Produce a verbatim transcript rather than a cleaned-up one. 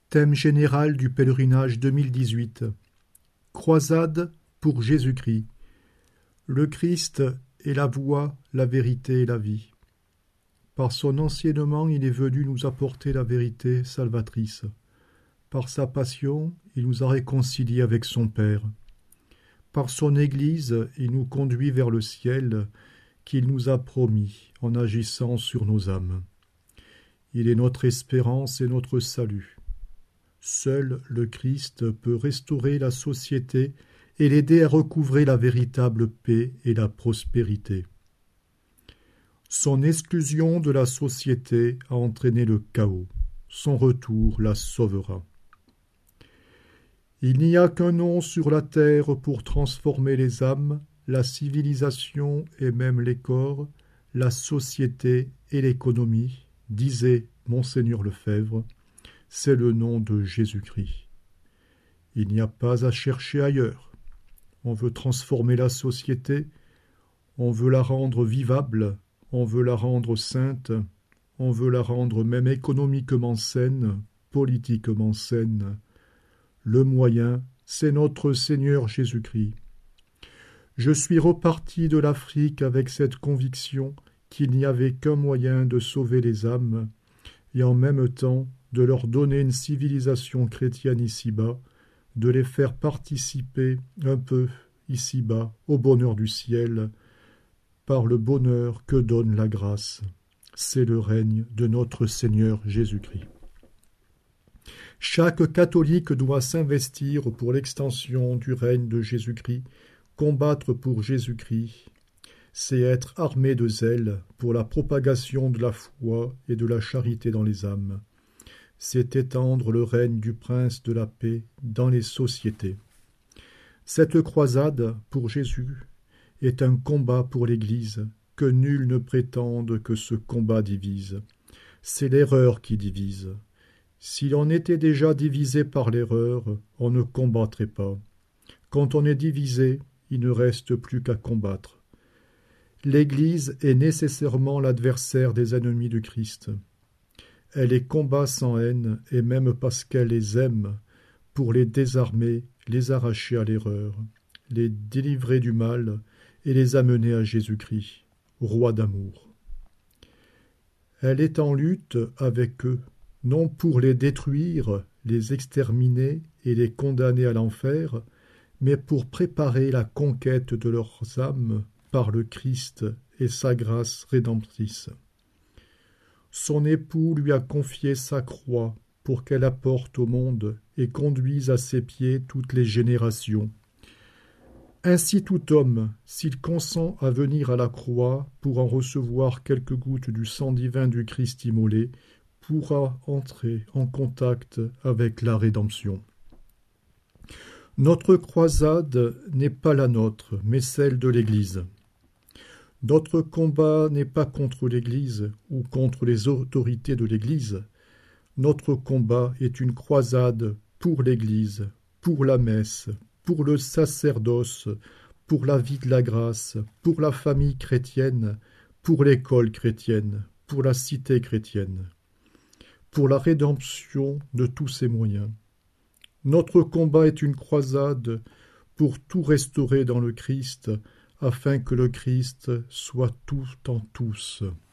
Thème général du pèlerinage deux mille dix-huit. Croisade pour Jésus-Christ. Le Christ est la voie, la vérité et la vie. Par son enseignement, il est venu nous apporter la vérité salvatrice. Par sa passion, il nous a réconciliés avec son Père. Par son Église, il nous conduit vers le ciel qu'il nous a promis en agissant sur nos âmes. Il est notre espérance et notre salut. Seul le Christ peut restaurer la société et l'aider à recouvrer la véritable paix et la prospérité. Son exclusion de la société a entraîné le chaos. Son retour la sauvera. Il n'y a qu'un nom sur la terre pour transformer les âmes, la civilisation et même les corps, la société et l'économie, disait Monseigneur Lefebvre. C'est le nom de Jésus-Christ. Il n'y a pas à chercher ailleurs. On veut transformer la société, on veut la rendre vivable, on veut la rendre sainte, on veut la rendre même économiquement saine, politiquement saine. Le moyen, c'est notre Seigneur Jésus-Christ. Je suis reparti de l'Afrique avec cette conviction qu'il n'y avait qu'un moyen de sauver les âmes, et en même temps de leur donner une civilisation chrétienne ici-bas, de les faire participer un peu ici-bas au bonheur du ciel, par le bonheur que donne la grâce. C'est le règne de notre Seigneur Jésus-Christ. Chaque catholique doit s'investir pour l'extension du règne de Jésus-Christ, combattre pour Jésus-Christ, c'est être armé de zèle pour la propagation de la foi et de la charité dans les âmes. C'est étendre le règne du prince de la paix dans les sociétés. Cette croisade pour Jésus est un combat pour l'Église, que nul ne prétende que ce combat divise. C'est l'erreur qui divise. Si l'on était déjà divisé par l'erreur, on ne combattrait pas. Quand on est divisé, il ne reste plus qu'à combattre. L'Église est nécessairement l'adversaire des ennemis du Christ. Elle les combat sans haine, et même parce qu'elle les aime, pour les désarmer, les arracher à l'erreur, les délivrer du mal et les amener à Jésus-Christ, roi d'amour. Elle est en lutte avec eux, non pour les détruire, les exterminer et les condamner à l'enfer, mais pour préparer la conquête de leurs âmes par le Christ et sa grâce rédemptrice. Son époux lui a confié sa croix pour qu'elle apporte au monde et conduise à ses pieds toutes les générations. Ainsi tout homme, s'il consent à venir à la croix pour en recevoir quelques gouttes du sang divin du Christ immolé, pourra entrer en contact avec la rédemption. Notre croisade n'est pas la nôtre, mais celle de l'Église. Notre combat n'est pas contre l'Église ou contre les autorités de l'Église. Notre combat est une croisade pour l'Église, pour la messe, pour le sacerdoce, pour la vie de la grâce, pour la famille chrétienne, pour l'école chrétienne, pour la cité chrétienne, pour la rédemption de tous ses moyens. Notre combat est une croisade pour tout restaurer dans le Christ, afin que le Christ soit tout en tous.